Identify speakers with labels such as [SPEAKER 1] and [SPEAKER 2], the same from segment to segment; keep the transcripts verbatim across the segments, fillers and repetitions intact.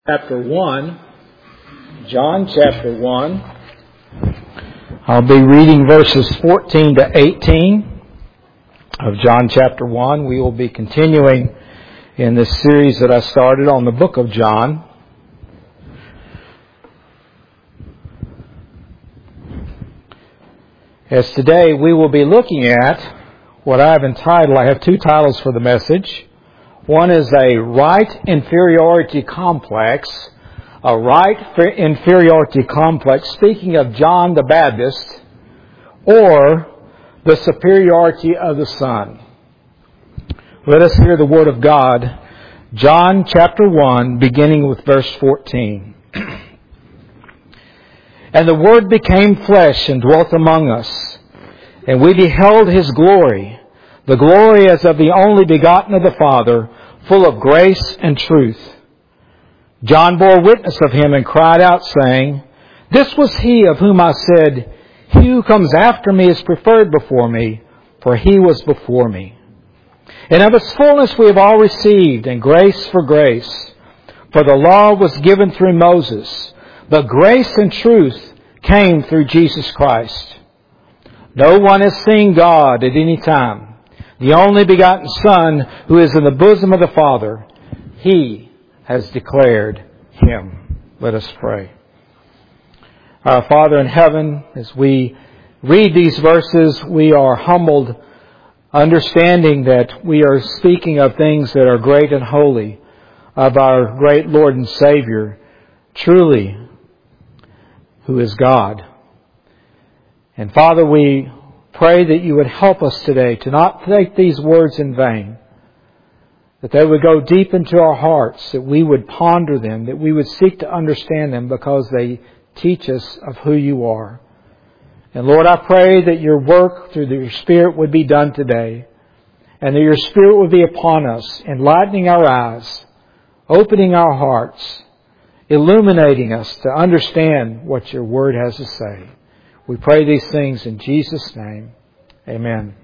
[SPEAKER 1] Chapter one, John chapter one. I'll be reading verses fourteen to eighteen of John chapter one. We will be continuing in this series that I started on the book of John. As today we will be looking at what I have entitled, I have two titles for the message. One is a right inferiority complex, a right inferiority complex, speaking of John the Baptist, or the superiority of the Son. Let us hear the Word of God. John chapter one, beginning with verse fourteen. And the Word became flesh and dwelt among us, and we beheld His glory, the glory as of the only begotten of the Father, full of grace and truth. John bore witness of Him and cried out, saying, This was He of whom I said, He who comes after me is preferred before me, for He was before me. And of His fullness we have all received, and grace for grace. For the law was given through Moses, but grace and truth came through Jesus Christ. No one has seen God at any time. The only begotten Son, who is in the bosom of the Father, He has declared Him. Let us pray. Our Father in heaven, as we read these verses, we are humbled, understanding that we are speaking of things that are great and holy, of our great Lord and Savior, truly, who is God. And Father, we pray that you would help us today to not take these words in vain, that they would go deep into our hearts, that we would ponder them, that we would seek to understand them because they teach us of who you are. And Lord, I pray that your work through your Spirit would be done today, and that your Spirit would be upon us, enlightening our eyes, opening our hearts, illuminating us to understand what your word has to say. We pray these things in Jesus' name. Amen.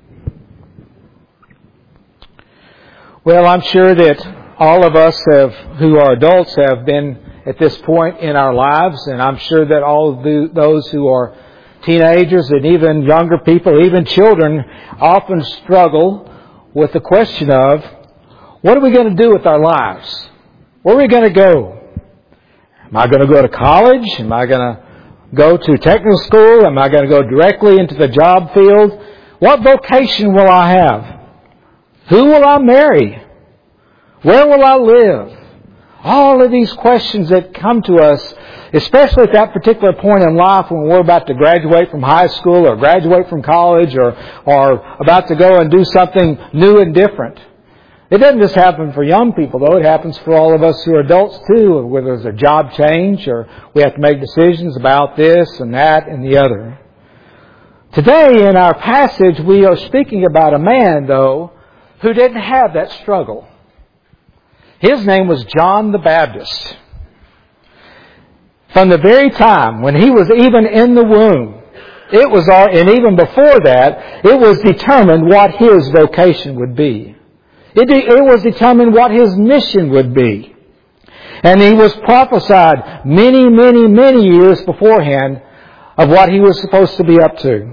[SPEAKER 1] Well, I'm sure that all of us have, who are adults have been at this point in our lives, and I'm sure that all of the, those who are teenagers and even younger people, even children, often struggle with the question of, what are we going to do with our lives? Where are we going to go? Am I going to go to college? Am I going to go to technical school? Am I going to go directly into the job field? What vocation will I have? Who will I marry? Where will I live? All of these questions that come to us, especially at that particular point in life when we're about to graduate from high school or graduate from college or, or about to go and do something new and different. It doesn't just happen for young people, though. It happens for all of us who are adults, too, whether there's a job change or we have to make decisions about this and that and the other. Today, in our passage, we are speaking about a man, though, who didn't have that struggle. His name was John the Baptist. From the very time when he was even in the womb, it was, and even before that, it was determined what his vocation would be. It, it was determined what his mission would be. And he was prophesied many, many, many years beforehand of what he was supposed to be up to.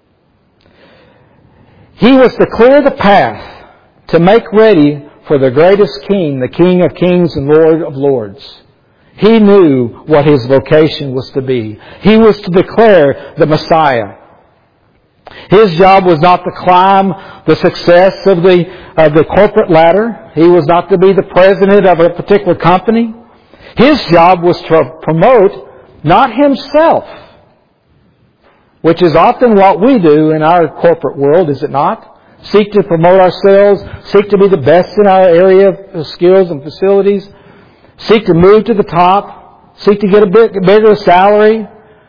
[SPEAKER 1] He was to clear the path to make ready for the greatest king, the King of kings and Lord of lords. He knew what his vocation was to be. He was to declare the Messiah. His job was not to climb the success of the, of the corporate ladder. He was not to be the president of a particular company. His job was to promote not himself, which is often what we do in our corporate world, is it not? Seek to promote ourselves, seek to be the best in our area of skills and facilities, seek to move to the top, seek to get a bit bigger salary.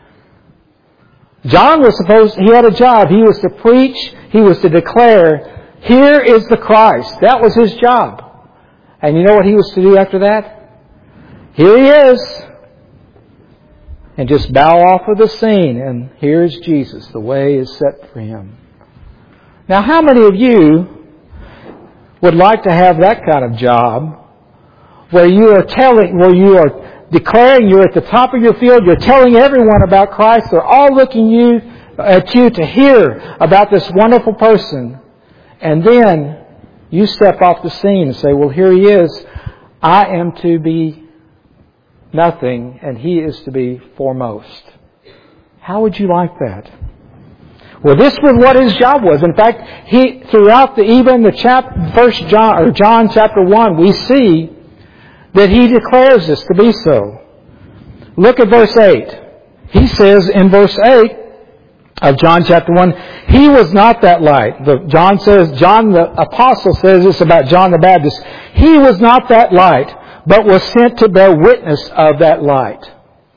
[SPEAKER 1] John was supposed, he had a job. He was to preach. He was to declare, here is the Christ. That was his job. And you know what he was to do after that? Here he is. And just bow off of the scene. And here's Jesus. The way is set for him. Now, how many of you would like to have that kind of job where you are telling, where you are declaring, you're at the top of your field, you're telling everyone about Christ, they're all looking you at you to hear about this wonderful person. And then you step off the scene and say, well, here he is. I am to be nothing and he is to be foremost. How would you like that? Well, this was what his job was. In fact, he throughout the even the chap First John or John chapter one, we see that he declares this to be so. Look at verse eight. He says in verse eight of John chapter one, he was not that light. The, John says, John the apostle says this about John the Baptist. He was not that light, but was sent to bear witness of that light.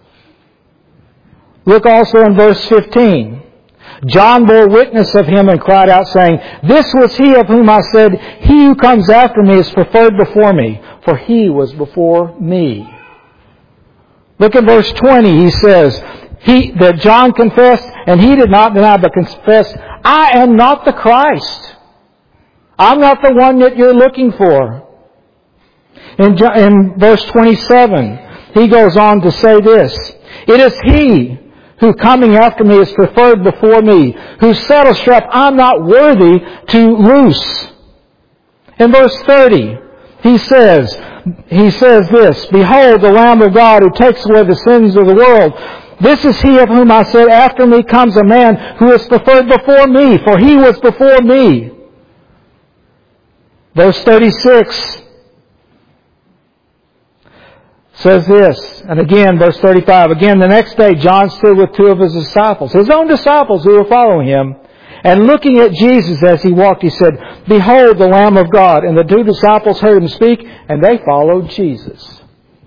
[SPEAKER 1] Look also in verse fifteen. John bore witness of him and cried out, saying, this was he of whom I said, he who comes after me is preferred before me, for he was before me. Look at verse twenty. He says, he, that John confessed, and he did not deny, but confessed, I am not the Christ. I'm not the one that you're looking for. In, in verse twenty-seven, he goes on to say this, it is he who coming after me is preferred before me, whose saddle strap I'm not worthy to loose. In verse thirty, he says, he says this, behold the Lamb of God who takes away the sins of the world. This is he of whom I said, after me comes a man who is preferred before me, for he was before me. Verse thirty-six says this, and again, verse thirty-five, again, the next day John stood with two of his disciples, his own disciples who were following him, and looking at Jesus as he walked, he said, behold the Lamb of God. And the two disciples heard him speak, and they followed Jesus.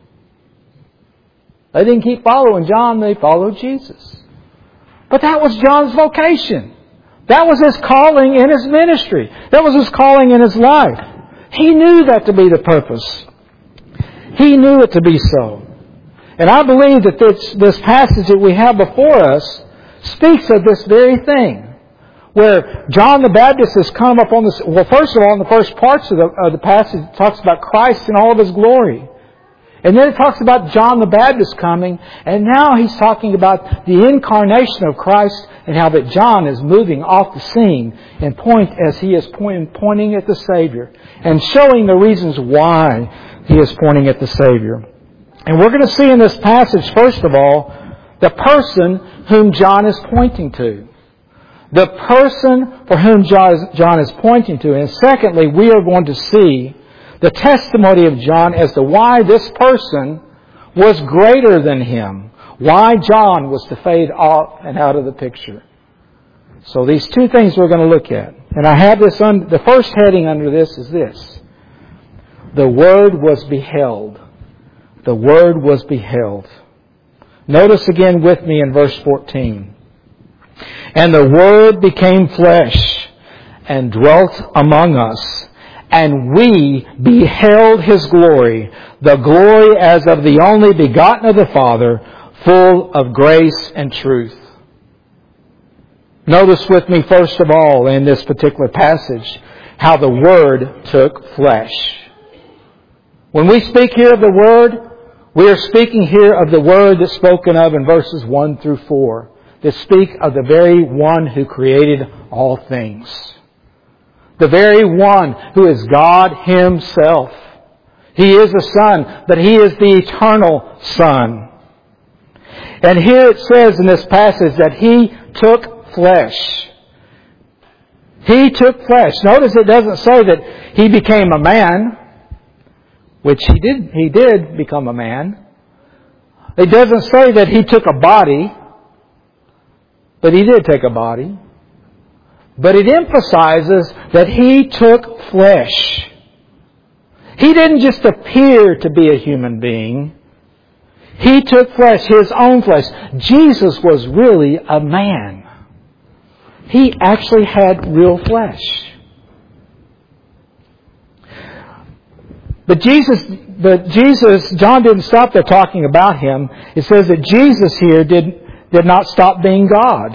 [SPEAKER 1] They didn't keep following John, they followed Jesus. But that was John's vocation. That was his calling in his ministry. That was his calling in his life. He knew that to be the purpose. He knew it to be so. And I believe that this, this passage that we have before us speaks of this very thing. Where John the Baptist has come up on this, well, first of all, in the first parts of the, of the passage, it talks about Christ in all of His glory. And then it talks about John the Baptist coming, and now he's talking about the incarnation of Christ and how that John is moving off the scene and point as he is point, pointing at the Savior and showing the reasons why he is pointing at the Savior. And we're going to see in this passage, first of all, the person whom John is pointing to. The person for whom John is pointing to. And secondly, we are going to see the testimony of John as to why this person was greater than him. Why John was to fade off and out of the picture. So these two things we're going to look at. And I have this, un- the first heading under this is this. The Word was beheld. The Word was beheld. Notice again with me in verse fourteen. And the Word became flesh and dwelt among us. And we beheld His glory, the glory as of the only begotten of the Father, full of grace and truth. Notice with me first of all in this particular passage how the Word took flesh. When we speak here of the Word, we are speaking here of the Word that's spoken of in verses one through four. That speak of the very one who created all things. The very one who is God Himself. He is the Son, but He is the eternal Son. And here it says in this passage that He took flesh. He took flesh. Notice it doesn't say that He became a man, which He did, He did become a man. It doesn't say that He took a body, but He did take a body. But it emphasizes that He took flesh. He didn't just appear to be a human being. He took flesh, His own flesh. Jesus was really a man. He actually had real flesh. But Jesus, but Jesus, John didn't stop there talking about Him. It says that Jesus here did did not stop being God.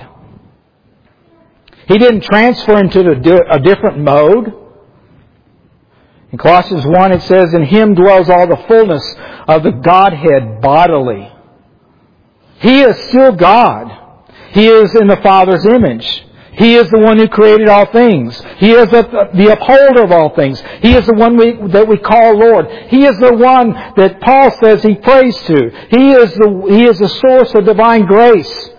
[SPEAKER 1] He didn't transfer into a different mode. In Colossians one it says, in Him dwells all the fullness of the Godhead bodily. He is still God. He is in the Father's image. He is the one who created all things. He is the, the upholder of all things. He is the one we, that we call Lord. He is the one that Paul says he prays to. He is the, he is the source of divine grace.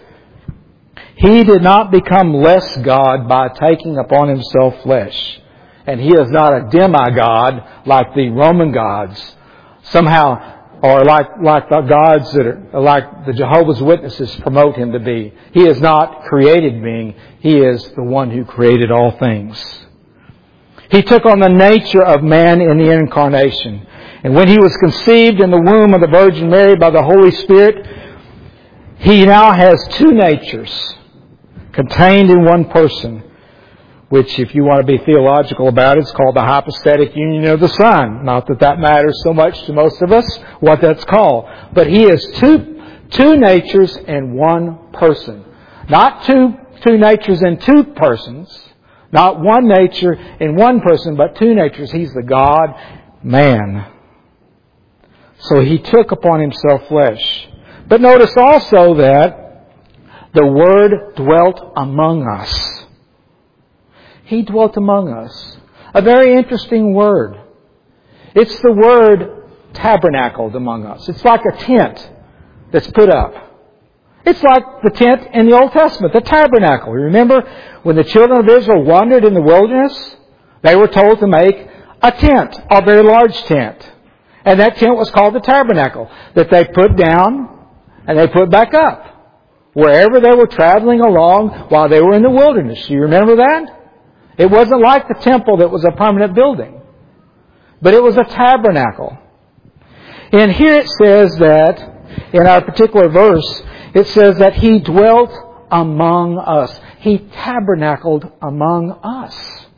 [SPEAKER 1] He did not become less God by taking upon Himself flesh. And He is not a demigod like the Roman gods. Somehow, or like, like the gods that are, like the Jehovah's Witnesses promote Him to be. He is not created being. He is the one who created all things. He took on the nature of man in the incarnation. And when He was conceived in the womb of the Virgin Mary by the Holy Spirit, He now has two natures contained in one person, which, if you want to be theological about it, it's called the hypostatic union of the Son. Not that that matters so much to most of us, what that's called. But He is two, two natures in one person. Not two, two natures in two persons. Not one nature in one person, but two natures. He's the God-man. So He took upon Himself flesh. But notice also that the Word dwelt among us. He dwelt among us. A very interesting word. It's the word tabernacled among us. It's like a tent that's put up. It's like the tent in the Old Testament, the tabernacle. You remember when the children of Israel wandered in the wilderness? They were told to make a tent, a very large tent. And that tent was called the tabernacle, that they put down and they put back up wherever they were traveling along while they were in the wilderness. Do you remember that? It wasn't like the temple that was a permanent building, but it was a tabernacle. And here it says that, in our particular verse, it says that He dwelt among us. He tabernacled among us.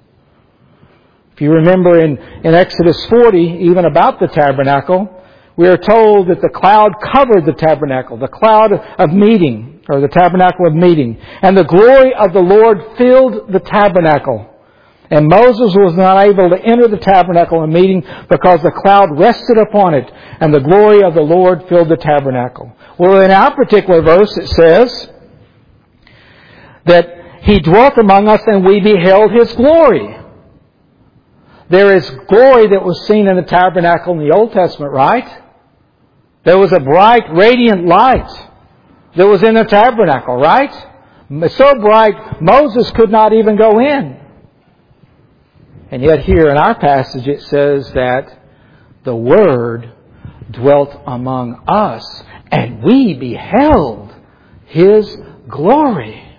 [SPEAKER 1] If you remember in, in Exodus forty, even about the tabernacle, we are told that the cloud covered the tabernacle, the cloud of meeting, or the tabernacle of meeting. And the glory of the Lord filled the tabernacle. And Moses was not able to enter the tabernacle of meeting because the cloud rested upon it, and the glory of the Lord filled the tabernacle. Well, in our particular verse it says that He dwelt among us and we beheld His glory. There is glory that was seen in the tabernacle in the Old Testament, right? There was a bright, radiant light that was in the tabernacle, right? So bright, Moses could not even go in. And yet here in our passage it says that the Word dwelt among us and we beheld His glory.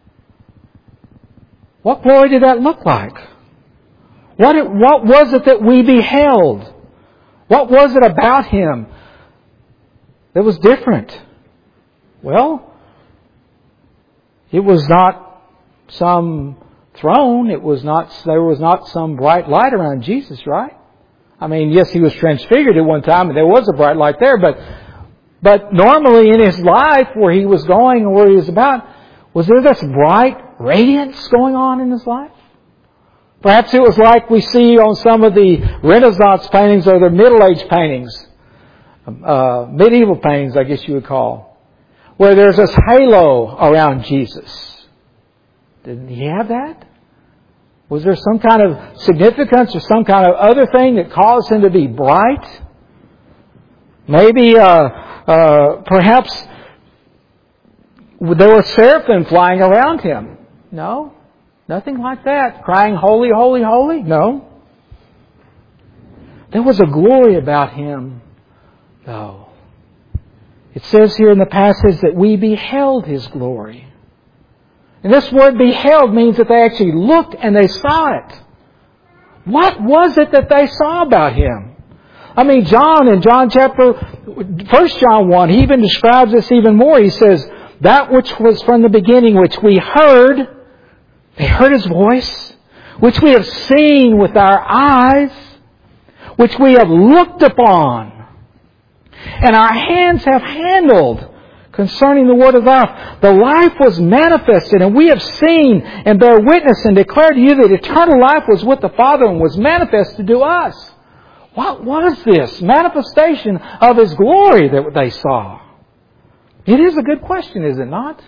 [SPEAKER 1] What glory did that look like? What, it, what was it that we beheld? What was it about Him that was different? Well, it was not some throne. It was not, there was not some bright light around Jesus, right? I mean, yes, He was transfigured at one time and there was a bright light there, but, but normally in His life where He was going and where He was about, was there this bright radiance going on in His life? Perhaps it was like we see on some of the Renaissance paintings or the Middle Age paintings, uh, medieval paintings, I guess you would call, where there's this halo around Jesus. Didn't He have that? Was there some kind of significance or some kind of other thing that caused Him to be bright? Maybe, uh, uh, perhaps there were seraphim flying around Him. No? Nothing like that. Crying, holy, holy, holy? No. There was a glory about Him, though. It says here in the passage that we beheld His glory. And this word beheld means that they actually looked and they saw it. What was it that they saw about Him? I mean, John in John chapter, First John one, he even describes this even more. He says, that which was from the beginning, which we heard, they heard His voice, which we have seen with our eyes, which we have looked upon, and our hands have handled concerning the word of life. The life was manifested, and we have seen and bear witness and declare to you that eternal life was with the Father and was manifested to us. What was this manifestation of His glory that they saw? It is a good question, is it not?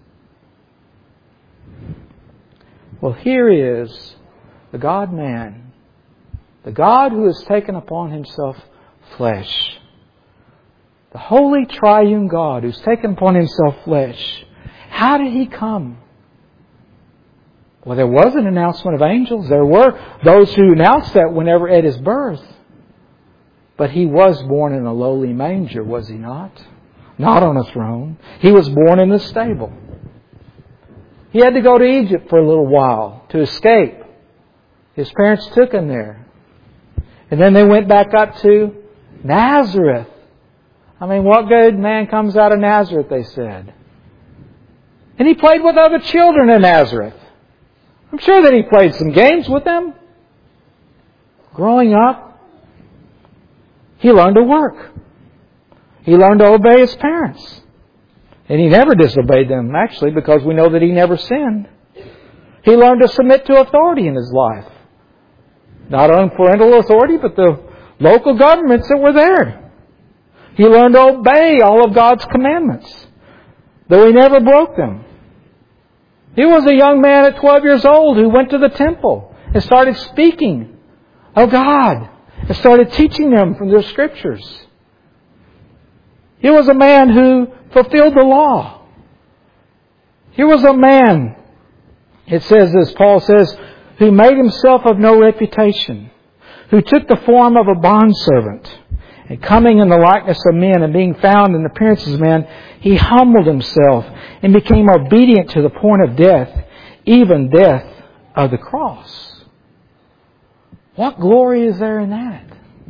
[SPEAKER 1] Well, here is the God-man, the God who has taken upon Himself flesh. The holy triune God who's taken upon Himself flesh. How did He come? Well, there was an announcement of angels. There were those who announced that whenever at His birth. But He was born in a lowly manger, was He not? Not on a throne. He was born in a stable. He had to go to Egypt for a little while to escape. His parents took Him there. And then they went back up to Nazareth. I mean, what good man comes out of Nazareth, they said. And He played with other children in Nazareth. I'm sure that He played some games with them. Growing up, He learned to work. He learned to obey His parents. And He never disobeyed them, actually, because we know that He never sinned. He learned to submit to authority in His life. Not only parental authority, but the local governments that were there. He learned to obey all of God's commandments, though He never broke them. He was a young man at twelve years old who went to the temple and started speaking of God and started teaching them from their Scriptures. He was a man who fulfilled the law. He was a man, it says, as Paul says, who made himself of no reputation, who took the form of a bondservant, and coming in the likeness of men and being found in appearance as man, He humbled Himself and became obedient to the point of death, even death of the cross. What glory is there in that?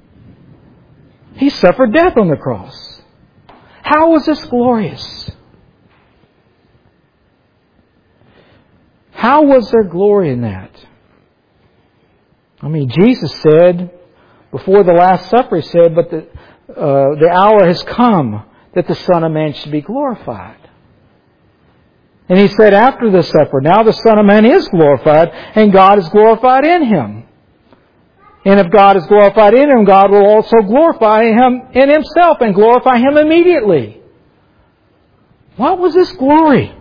[SPEAKER 1] He suffered death on the cross. How was this glorious? How was there glory in that? I mean, Jesus said, before the Last Supper, He said, but the, uh, the hour has come that the Son of Man should be glorified. And He said after the supper, now the Son of Man is glorified, and God is glorified in Him. And if God is glorified in Him, God will also glorify Him in Himself and glorify Him immediately. What was this glory?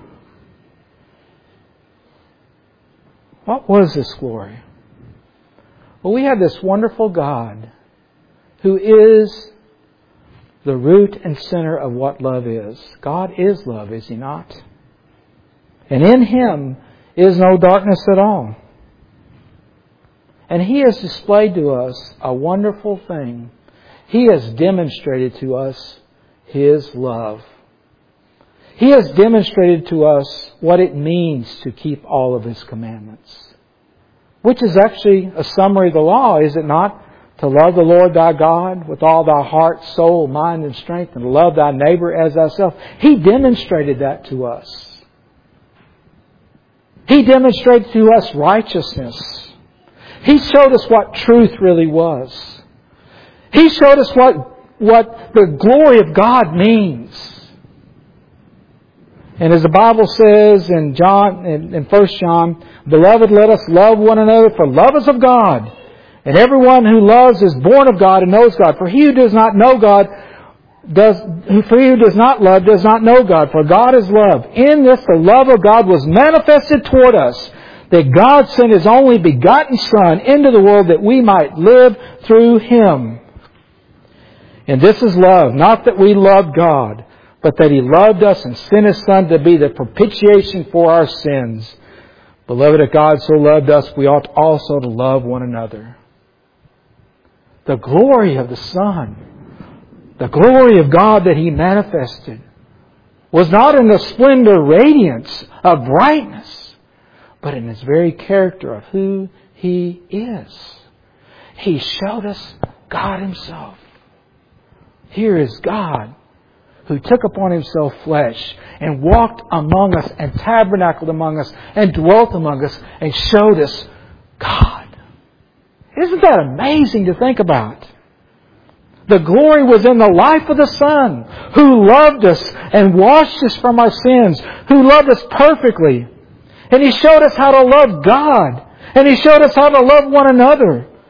[SPEAKER 1] What was this glory? Well, we have this wonderful God who is the root and center of what love is. God is love, is He not? And in Him is no darkness at all. And He has displayed to us a wonderful thing. He has demonstrated to us His love. He has demonstrated to us what it means to keep all of His commandments. Which is actually a summary of the law, is it not? To love the Lord thy God with all thy heart, soul, mind, and strength, and to love thy neighbor as thyself. He demonstrated that to us. He demonstrated to us righteousness. He showed us what truth really was. He showed us what, what the glory of God means. And as the Bible says in John, in, in First John, Beloved, let us love one another, for love is of God. And everyone who loves is born of God and knows God. For he who does not know God, does, for he who does not love does not know God, for God is love. In this the love of God was manifested toward us, that God sent His only begotten Son into the world that we might live through Him. And this is love, not that we loved God, but that He loved us and sent His Son to be the propitiation for our sins. Beloved, if God so loved us, we ought also to love one another. The glory of the Son, the glory of God that He manifested, was not in the splendor, radiance of brightness, but in His very character of who He is. He showed us God Himself. Here is God who took upon Himself flesh and walked among us and tabernacled among us and dwelt among us and showed us God. Isn't that amazing to think about? The glory was in the life of the Son who loved us and washed us from our sins, who loved us perfectly. And He showed us how to love God. And He showed us how to love one another.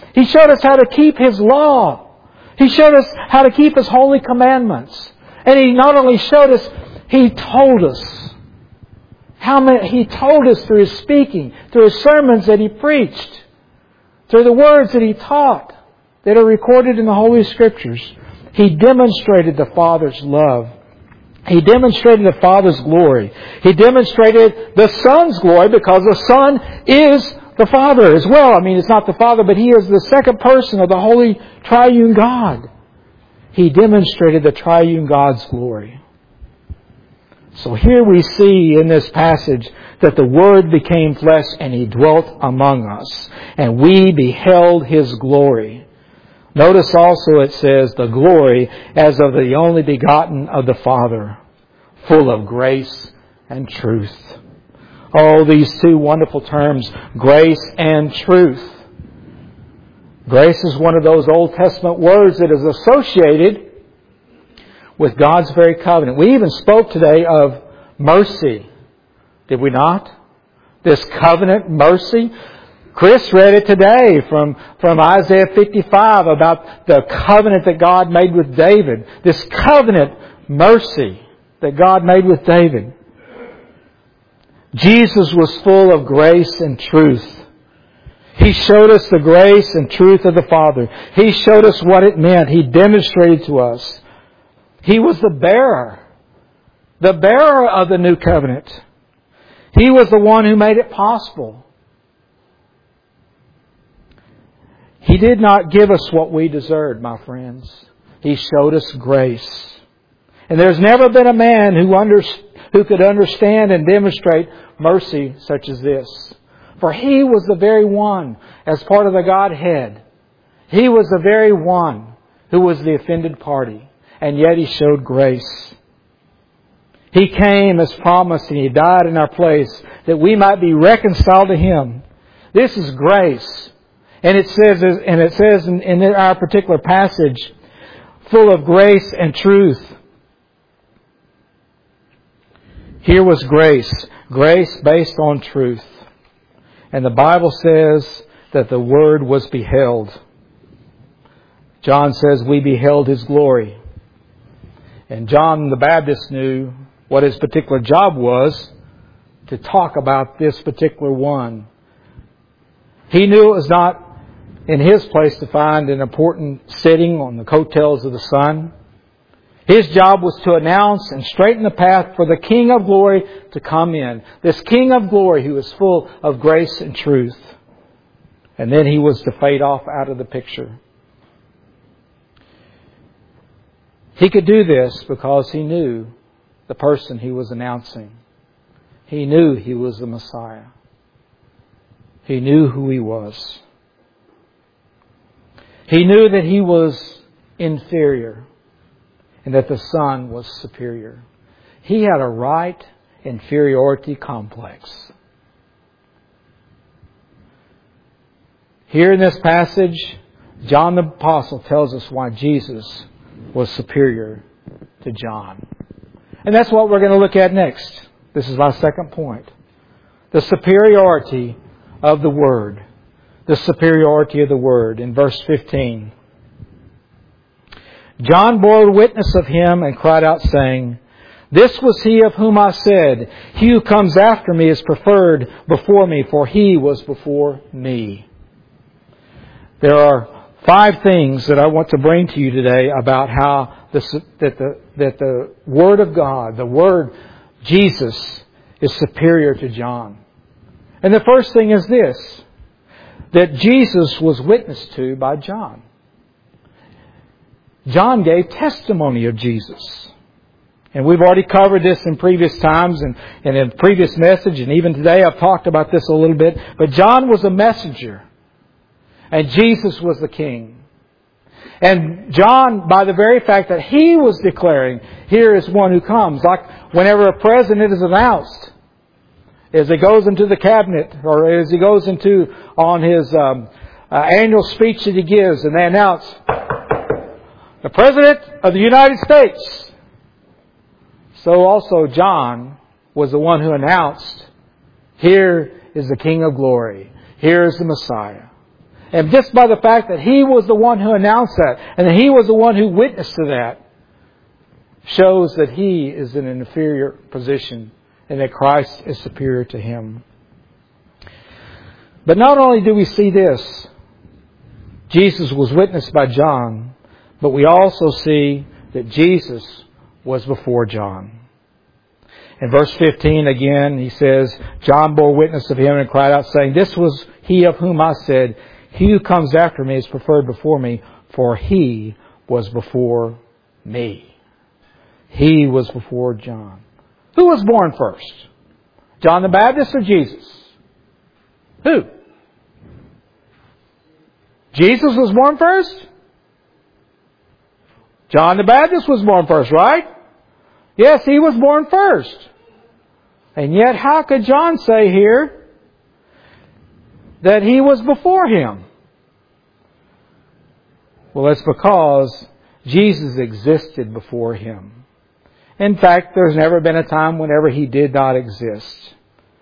[SPEAKER 1] He showed us how to keep His law. He showed us how to keep His holy commandments. And He not only showed us, He told us. How many, He told us through His speaking, through His sermons that He preached, through the words that He taught that are recorded in the Holy Scriptures. He demonstrated the Father's love. He demonstrated the Father's glory. He demonstrated the Son's glory because the Son is the Father as well. I mean, it's not the Father, but He is the second person of the Holy Triune God. He demonstrated the Triune God's glory. So here we see in this passage that the Word became flesh and He dwelt among us. And we beheld His glory. Notice also it says, the glory as of the only begotten of the Father, full of grace and truth. Oh, these two wonderful terms, grace and truth. Grace is one of those Old Testament words that is associated with God's very covenant. We even spoke today of mercy. Did we not? This covenant mercy. Chris read it today from, from Isaiah fifty-five about the covenant that God made with David. This covenant mercy that God made with David. Jesus was full of grace and truth. He showed us the grace and truth of the Father. He showed us what it meant. He demonstrated to us. He was the bearer. The bearer of the new covenant. He was the one who made it possible. He did not give us what we deserved, my friends. He showed us grace. And there's never been a man who, under, who could understand and demonstrate mercy such as this. For He was the very one, as part of the Godhead. He was the very one who was the offended party. And yet He showed grace. He came as promised and He died in our place that we might be reconciled to Him. This is grace. And it says, and it says in, in our particular passage, full of grace and truth. Here was grace. Grace based on truth. And the Bible says that the Word was beheld. John says we beheld His glory. And John the Baptist knew what his particular job was, to talk about this particular one. He knew it was not in his place to find an important sitting on the coattails of the Son. His job was to announce and straighten the path for the King of Glory to come in. This King of Glory who is full of grace and truth. And then He was to fade off out of the picture. He could do this because He knew the person He was announcing. He knew He was the Messiah. He knew who He was. He knew that He was inferior and that the Son was superior. He had a right inferiority complex. Here in this passage, John the Apostle tells us why Jesus was superior to John. And that's what we're going to look at next. This is my second point. The superiority of the Word. The superiority of the Word. In verse fifteen. John bore witness of Him and cried out saying, This was He of whom I said, He who comes after me is preferred before me, for He was before me. There are five things that I want to bring to you today about how the, that the that the Word of God, the Word Jesus, is superior to John. And the first thing is this, that Jesus was witnessed to by John. John gave testimony of Jesus. And we've already covered this in previous times and, and in previous message, and even today I've talked about this a little bit. But John was a messenger. And Jesus was the King. And John, by the very fact that he was declaring, here is one who comes. Like whenever a president is announced, as he goes into the cabinet, or as he goes into on his um, uh, annual speech that he gives, and they announce, the President of the United States. So also John was the one who announced, here is the King of Glory. Here is the Messiah. And just by the fact that he was the one who announced that, and that he was the one who witnessed to that, shows that he is in an inferior position and that Christ is superior to him. But not only do we see this, Jesus was witnessed by John, but we also see that Jesus was before John. In verse fifteen again, he says, John bore witness of him and cried out, saying, This was he of whom I said, He who comes after me is preferred before me, for he was before me. He was before John. Who was born first? John the Baptist or Jesus? Who? Jesus was born first? John the Baptist was born first, right? Yes, he was born first. And yet, how could John say here that he was before him? Well, it's because Jesus existed before him. In fact, there's never been a time whenever he did not exist.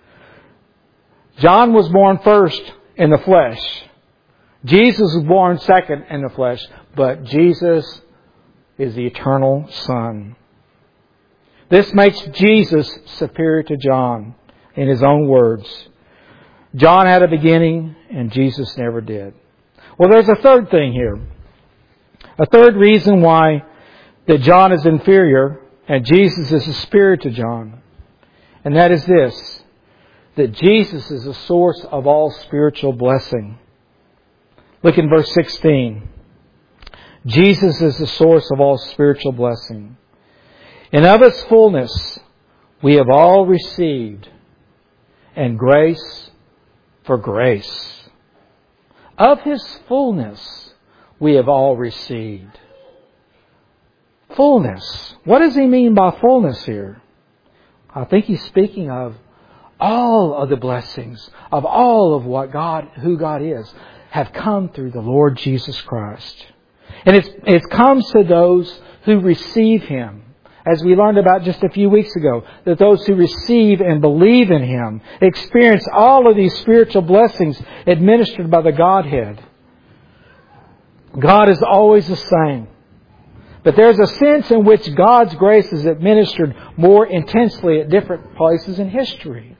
[SPEAKER 1] John was born first in the flesh. Jesus was born second in the flesh. But Jesus is the eternal Son. This makes Jesus superior to John in his own words. John had a beginning and Jesus never did. Well, there's a third thing here. A third reason why that John is inferior and Jesus is superior to John. And that is this, that Jesus is the source of all spiritual blessing. Look in verse sixteen. Jesus is the source of all spiritual blessing. And of His fullness we have all received, and grace for grace. Of His fullness we have all received. Fullness. What does He mean by fullness here? I think He's speaking of all of the blessings, of all of what God, who God is, have come through the Lord Jesus Christ. And it's, it comes to those who receive Him. As we learned about just a few weeks ago, that those who receive and believe in Him experience all of these spiritual blessings administered by the Godhead. God is always the same. But there's a sense in which God's grace is administered more intensely at different places in history.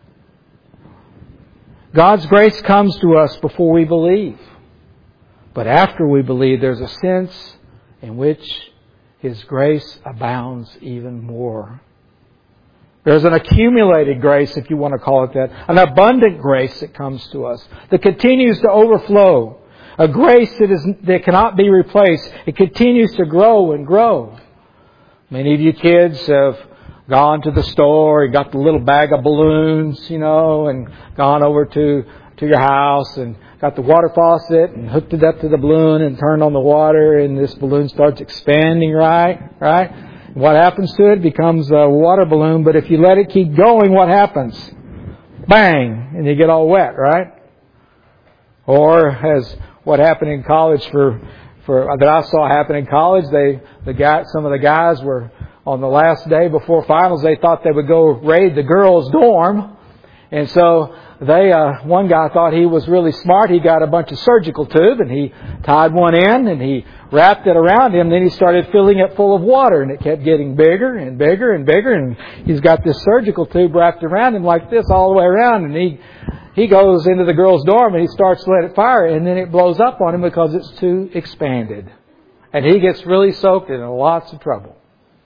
[SPEAKER 1] God's grace comes to us before we believe. But after we believe, there's a sense in which His grace abounds even more. There's an accumulated grace, if you want to call it that. An abundant grace that comes to us, that continues to overflow. A grace that is that cannot be replaced. It continues to grow and grow. Many of you kids have gone to the store and got the little bag of balloons, you know, and gone over to, to your house and got the water faucet and hooked it up to the balloon and turned on the water, and this balloon starts expanding, right? Right? What happens to it? It becomes a water balloon, but if you let it keep going, what happens? Bang! And you get all wet, right? Or as what happened in college for, for that I saw happen in college, they the guy some of the guys were on the last day before finals, they thought they would go raid the girls' dorm. And so they, uh, one guy thought he was really smart. He got a bunch of surgical tube and he tied one end and he wrapped it around him. Then he started filling it full of water, and it kept getting bigger and bigger and bigger. And he's got this surgical tube wrapped around him like this all the way around. And he, he goes into the girls' dorm and he starts to let it fire, and then it blows up on him because it's too expanded. And he gets really soaked and in lots of trouble.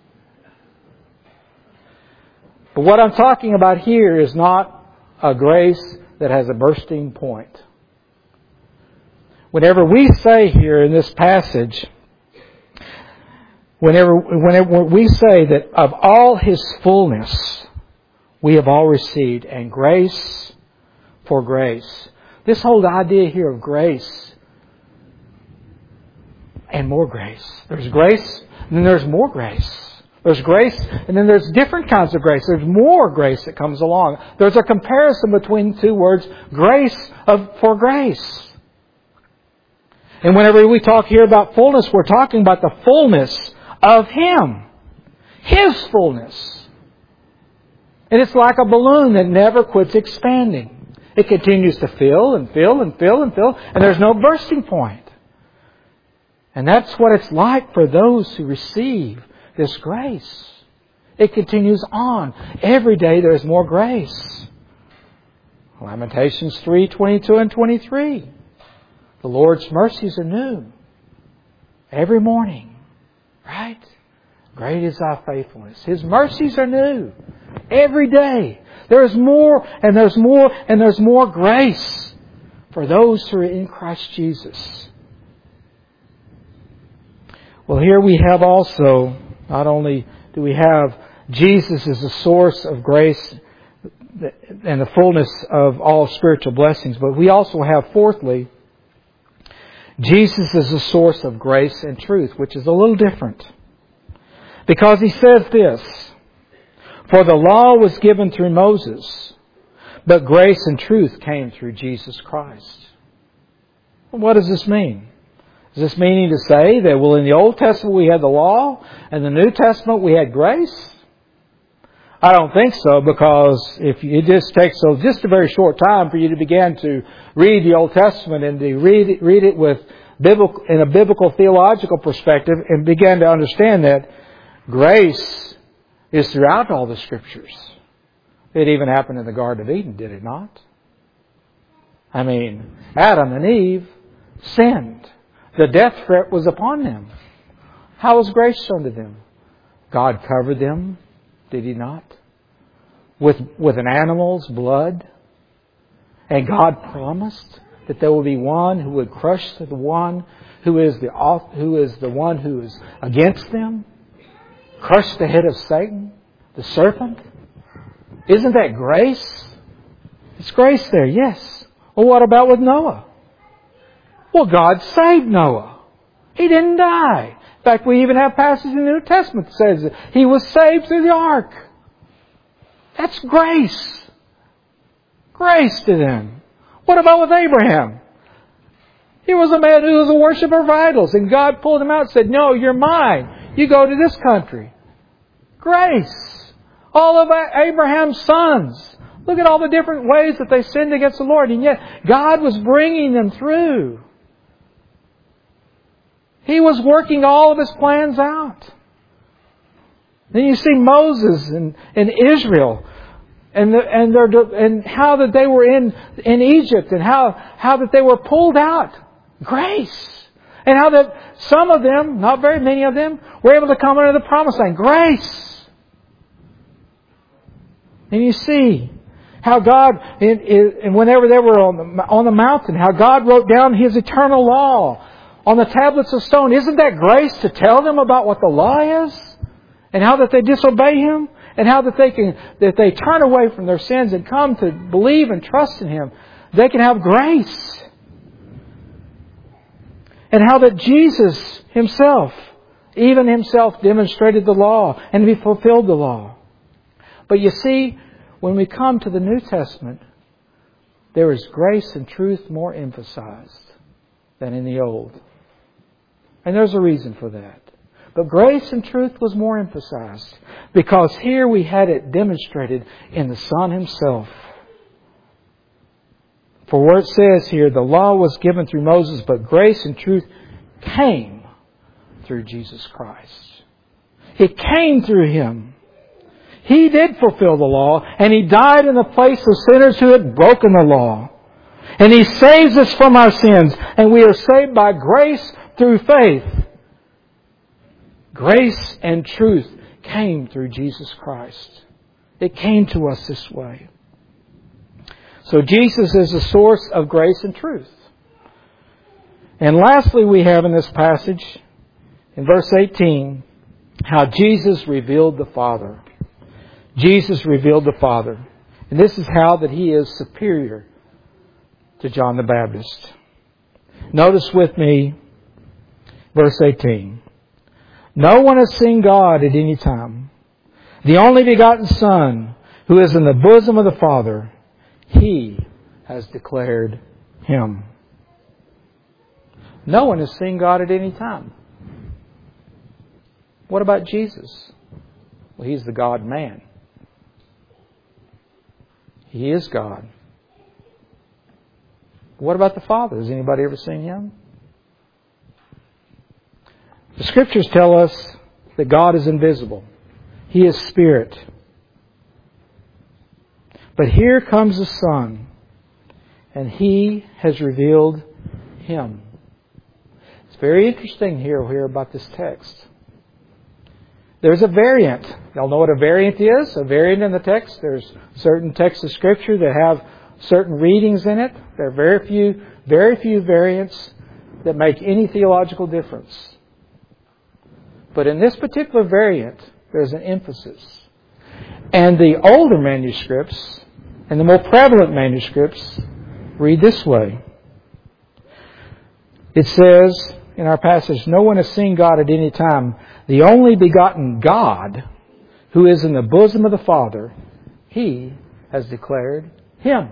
[SPEAKER 1] But what I'm talking about here is not a grace that has a bursting point. Whenever we say here in this passage, whenever, whenever we say that of all His fullness we have all received, and grace for grace. This whole idea here of grace and more grace. There's grace and then there's more grace. There's grace, and then there's different kinds of grace. There's more grace that comes along. There's a comparison between the two words, grace of, for grace. And whenever we talk here about fullness, we're talking about the fullness of Him. His fullness. And it's like a balloon that never quits expanding. It continues to fill and fill and fill and fill, and there's no bursting point. And that's what it's like for those who receive this grace. It continues on. Every day there's more grace. Lamentations three, twenty-two and twenty-three. The Lord's mercies are new every morning. Right? Great is thy faithfulness. His mercies are new every day. There's more and there's more and there's more grace for those who are in Christ Jesus. Well, here we have also, not only do we have Jesus as the source of grace and the fullness of all spiritual blessings, but we also have, fourthly, Jesus is the source of grace and truth, which is a little different. Because He says this, for the law was given through Moses, but grace and truth came through Jesus Christ. What does this mean? Is this meaning to say that, well, in the Old Testament we had the law, and in the New Testament we had grace? I don't think so, because if it just takes so just a very short time for you to begin to read the Old Testament and to read it, read it with biblical, in a biblical theological perspective, and begin to understand that grace is throughout all the Scriptures. It even happened in the Garden of Eden, did it not? I mean, Adam and Eve sinned. The death threat was upon them. How was grace shown to them? God covered them, did He not? With, with an animal's blood. And God promised that there will be one who would crush the one who is the, who is the one who is against them. Crush the head of Satan, the serpent. Isn't that grace? It's grace there, yes. Well, what about with Noah? Well, God saved Noah. He didn't die. In fact, we even have passages in the New Testament that says that he was saved through the ark. That's grace. Grace to them. What about with Abraham? He was a man who was a worshiper of idols, and God pulled him out and said, no, you're mine. You go to this country. Grace. All of Abraham's sons. Look at all the different ways that they sinned against the Lord, and yet God was bringing them through. He was working all of His plans out. Then you see Moses and, and Israel and the, and their and how that they were in, in Egypt and how, how that they were pulled out. Grace. And how that some of them, not very many of them, were able to come into the promised land. Grace. And you see how God, and whenever they were on the, on the mountain, how God wrote down His eternal law on the tablets of stone. Isn't that grace to tell them about what the law is? And how that they disobey Him? And how that they can, that they turn away from their sins and come to believe and trust in Him. They can have grace. And how that Jesus Himself, even Himself, demonstrated the law and He fulfilled the law. But you see, when we come to the New Testament, there is grace and truth more emphasized than in the Old. And there's a reason for that. But grace and truth was more emphasized because here we had it demonstrated in the Son Himself. For where it says here, the law was given through Moses, but grace and truth came through Jesus Christ. It came through Him. He did fulfill the law, and He died in the place of sinners who had broken the law. And He saves us from our sins, and we are saved by grace through faith. Grace and truth came through Jesus Christ. It came to us this way. So Jesus is the source of grace and truth. And lastly, we have in this passage, in verse eighteen, how Jesus revealed the Father. Jesus revealed the Father. And this is how that He is superior to John the Baptist. Notice with me verse eighteen. No one has seen God at any time. The only begotten Son, who is in the bosom of the Father, He has declared Him. No one has seen God at any time. What about Jesus? Well, He's the God-man. He is God. What about the Father? Has anybody ever seen Him? The Scriptures tell us that God is invisible. He is Spirit. But here comes the Son, and He has revealed Him. It's very interesting here, here about this text. There's a variant. Y'all know what a variant is? A variant in the text. There's certain texts of Scripture that have certain readings in it. There are very few, very few variants that make any theological difference. But in this particular variant, there's an emphasis. And the older manuscripts and the more prevalent manuscripts read this way. It says in our passage, no one has seen God at any time. The only begotten God, who is in the bosom of the Father, He has declared Him.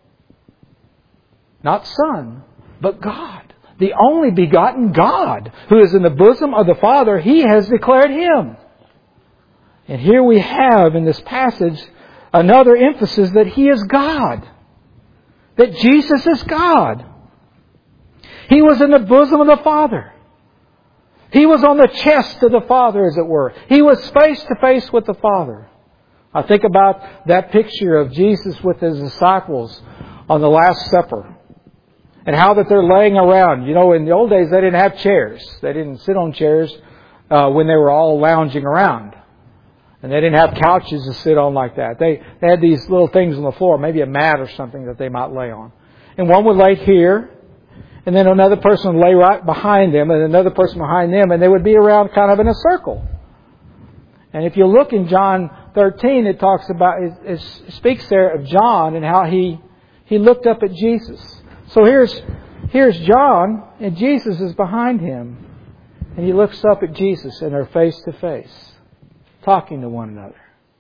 [SPEAKER 1] Not Son, but God. The only begotten God, who is in the bosom of the Father, He has declared Him. And here we have in this passage another emphasis that He is God. That Jesus is God. He was in the bosom of the Father. He was on the chest of the Father, as it were. He was face to face with the Father. I think about that picture of Jesus with His disciples on the Last Supper. And how that they're laying around. You know, in the old days they didn't have chairs. They didn't sit on chairs uh, when they were all lounging around. And they didn't have couches to sit on like that. They, they had these little things on the floor, maybe a mat or something that they might lay on. And one would lay here, and then another person would lay right behind them, and another person behind them, and they would be around kind of in a circle. And if you look in John thirteen, it talks about, it, it speaks there of John and how he he looked up at Jesus. So here's here's John, and Jesus is behind him, and he looks up at Jesus, and they're face to face, talking to one another.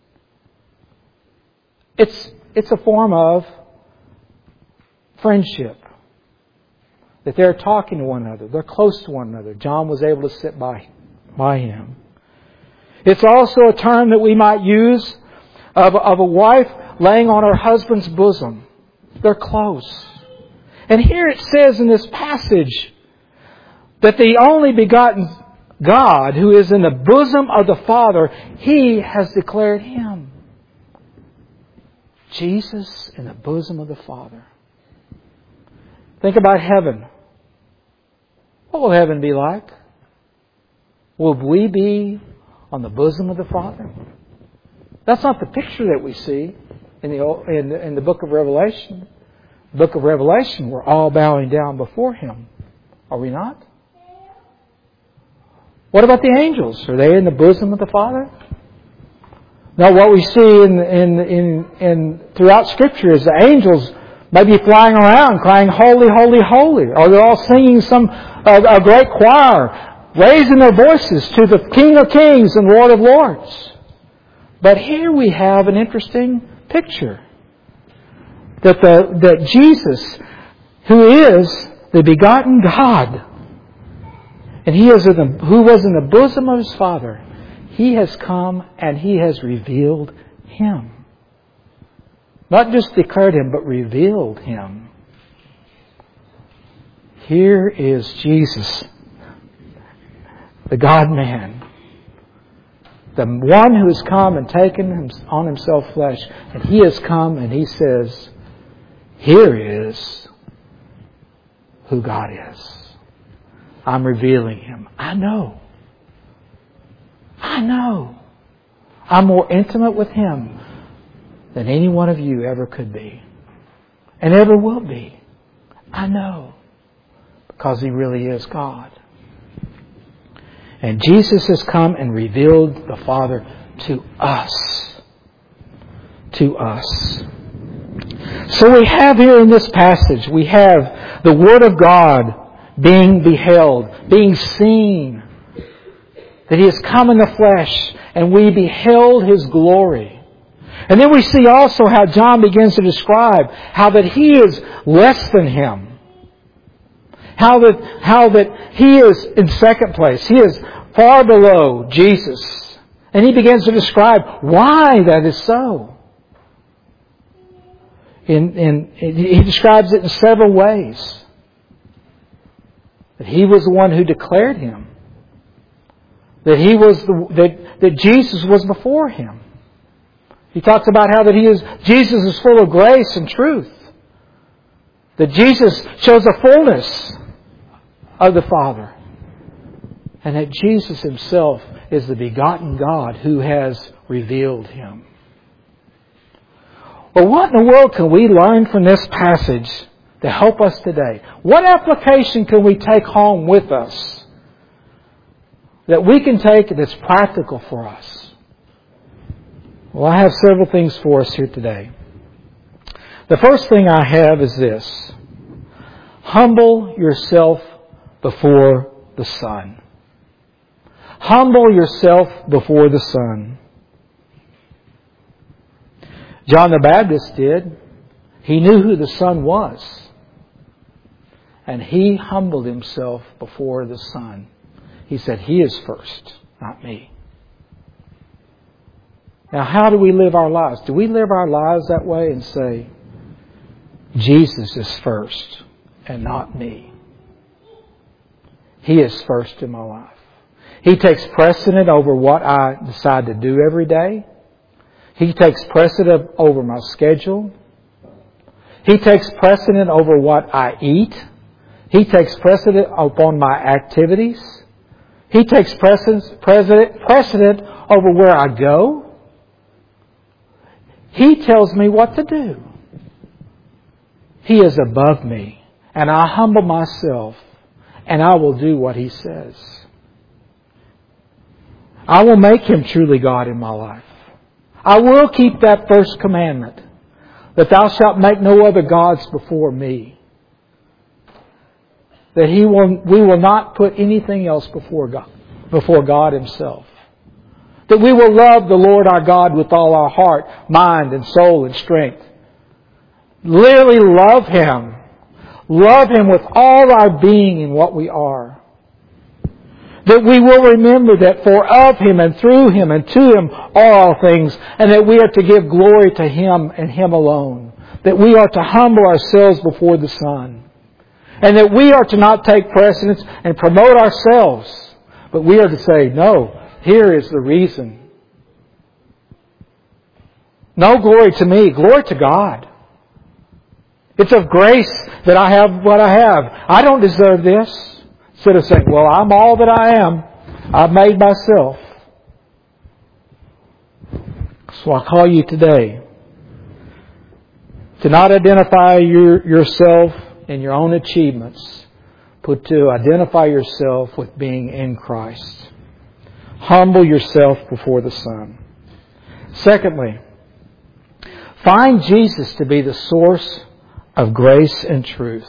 [SPEAKER 1] It's it's a form of friendship. That they're talking to one another. They're close to one another. John was able to sit by, by him. It's also a term that we might use of, of a wife laying on her husband's bosom. They're close. And here it says in this passage that the only begotten God, who is in the bosom of the Father, He has declared Him. Jesus in the bosom of the Father. Think about heaven. What will heaven be like? Will we be on the bosom of the Father? That's not the picture that we see in the in, in the book of Revelation. The book of Revelation, we're all bowing down before Him. Are we not? What about the angels? Are they in the bosom of the Father? No, what we see in in in, in throughout Scripture is the angels may be flying around crying, holy, holy, holy. Or they're all singing some uh, a great choir, raising their voices to the King of Kings and Lord of Lords. But here we have an interesting picture. That the that Jesus, who is the begotten God, and He is in the, who was in the bosom of His Father, He has come and He has revealed Him. Not just declared Him, but revealed Him. Here is Jesus, the God-man. The one who has come and taken on Himself flesh. And He has come and He says, here is who God is. I'm revealing Him. I know. I know. I'm more intimate with Him than any one of you ever could be. And ever will be. I know. Because He really is God. And Jesus has come and revealed the Father to us. To us. So we have here in this passage, we have the Word of God being beheld, being seen. That He has come in the flesh and we beheld His glory. And then we see also how John begins to describe how that He is less than Him. How that, how that He is in second place. He is far below Jesus. And he begins to describe why that is so. In, in, he describes it in several ways. That He was the one who declared Him. That He was the, that, that Jesus was before Him. He talks about how that He is, Jesus is full of grace and truth. That Jesus shows the fullness of the Father. And that Jesus Himself is the begotten God who has revealed Him. Well, what in the world can we learn from this passage to help us today? What application can we take home with us that we can take that's practical for us? Well, I have several things for us here today. The first thing I have is this. Humble yourself before the Son. Humble yourself before the Son. John the Baptist did. He knew who the Son was. And he humbled himself before the Son. He said, He is first, not me. Now, how do we live our lives? Do we live our lives that way and say, Jesus is first and not me? He is first in my life. He takes precedent over what I decide to do every day. He takes precedent over my schedule. He takes precedent over what I eat. He takes precedent upon my activities. He takes precedent, precedent, precedent over where I go. He tells me what to do. He is above me. And I humble myself. And I will do what He says. I will make Him truly God in my life. I will keep that first commandment. That thou shalt make no other gods before me. That he will, we will not put anything else before God, before God Himself. That we will love the Lord our God with all our heart, mind, and soul and strength. Literally love Him. Love Him with all our being and what we are. That we will remember that for of Him and through Him and to Him are all things, and that we are to give glory to Him and Him alone. That we are to humble ourselves before the Son. And that we are to not take precedence and promote ourselves, but we are to say, no, here is the reason. No glory to me, glory to God. It's of grace that I have what I have. I don't deserve this. Instead of saying, well, I'm all that I am. I've made myself. So I call you today to not identify your, yourself in your own achievements, but to identify yourself with being in Christ. Humble yourself before the Son. Secondly, find Jesus to be the source of grace and truth.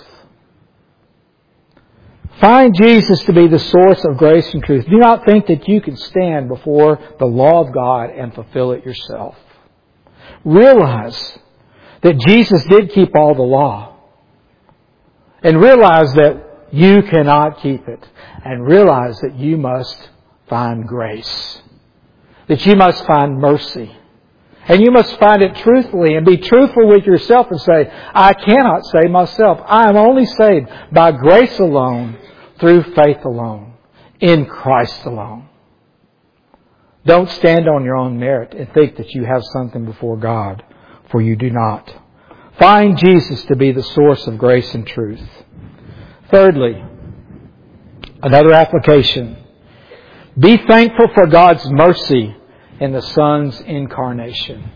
[SPEAKER 1] Find Jesus to be the source of grace and truth. Do not think that you can stand before the law of God and fulfill it yourself. Realize that Jesus did keep all the law. And realize that you cannot keep it. And realize that you must find grace. That you must find mercy. And you must find it truthfully and be truthful with yourself and say, I cannot save myself. I am only saved by grace alone, through faith alone, in Christ alone. Don't stand on your own merit and think that you have something before God, for you do not. Find Jesus to be the source of grace and truth. Thirdly, another application. Be thankful for God's mercy in the Son's incarnation.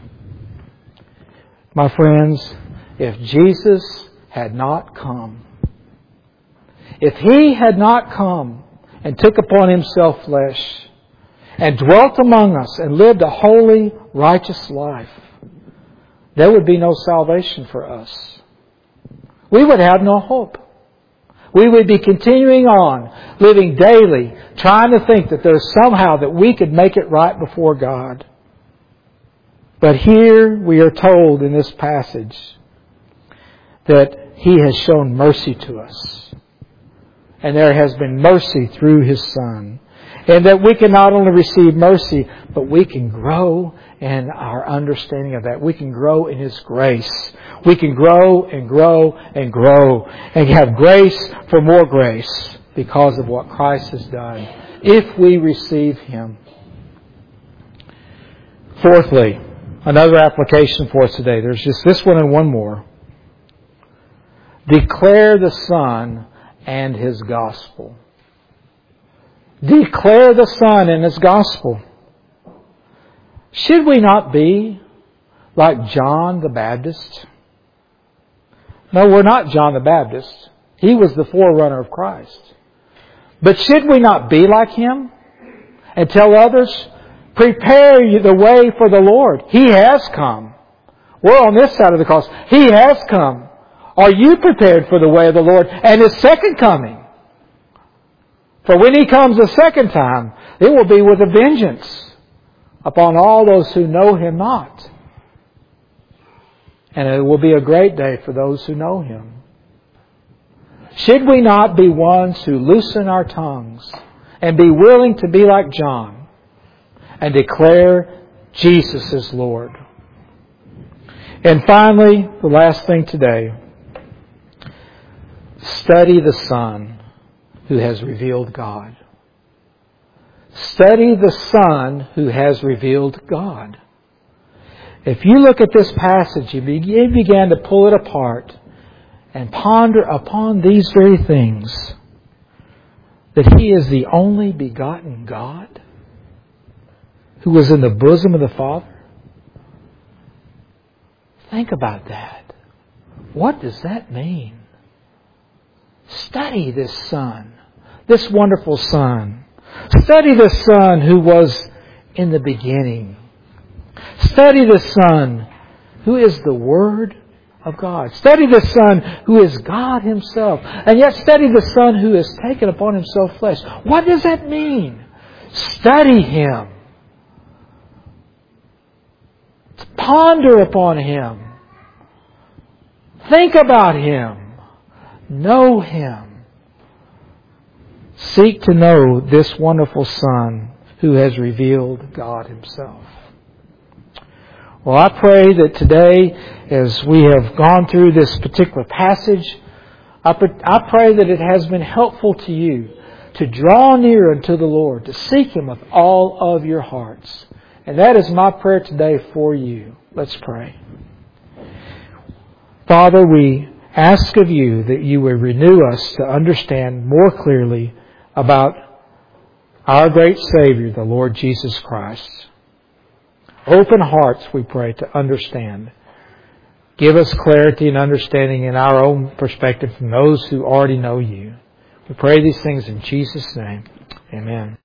[SPEAKER 1] My friends, if Jesus had not come, if He had not come and took upon Himself flesh and dwelt among us and lived a holy, righteous life, there would be no salvation for us. We would have no hope. We would be continuing on, living daily, trying to think that there's somehow that we could make it right before God. But here we are told in this passage that He has shown mercy to us. And there has been mercy through His Son. And that we can not only receive mercy, but we can grow in our understanding of that. We can grow in His grace. We can grow and grow and grow and have grace for more grace because of what Christ has done, if we receive Him. Fourthly, another application for us today. There's just this one and one more. Declare the Son and His gospel. Declare the Son and His gospel. Should we not be like John the Baptist? No, we're not John the Baptist. He was the forerunner of Christ. But should we not be like him and tell others, prepare you the way for the Lord. He has come. We're on this side of the cross. He has come. Are you prepared for the way of the Lord and His second coming? For when He comes a second time, it will be with a vengeance upon all those who know Him not. And it will be a great day for those who know Him. Should we not be ones who loosen our tongues and be willing to be like John and declare Jesus is Lord? And finally, the last thing today, study the Son who has revealed God. Study the Son who has revealed God. If you look at this passage, you begin to pull it apart and ponder upon these very things, that He is the only begotten God who was in the bosom of the Father. Think about that. What does that mean? Study this Son, this wonderful Son. Study the Son who was in the beginning. Study the Son who is the Word of God. Study the Son who is God Himself. And yet study the Son who has taken upon Himself flesh. What does that mean? Study Him. Ponder upon Him. Think about Him. Know Him. Seek to know this wonderful Son who has revealed God Himself. Well, I pray that today, as we have gone through this particular passage, I pray that it has been helpful to you to draw near unto the Lord, to seek Him with all of your hearts. And that is my prayer today for you. Let's pray. Father, we ask of you that you would renew us to understand more clearly about our great Savior, the Lord Jesus Christ. Open hearts, we pray, to understand. Give us clarity and understanding in our own perspective from those who already know you. We pray these things in Jesus' name. Amen.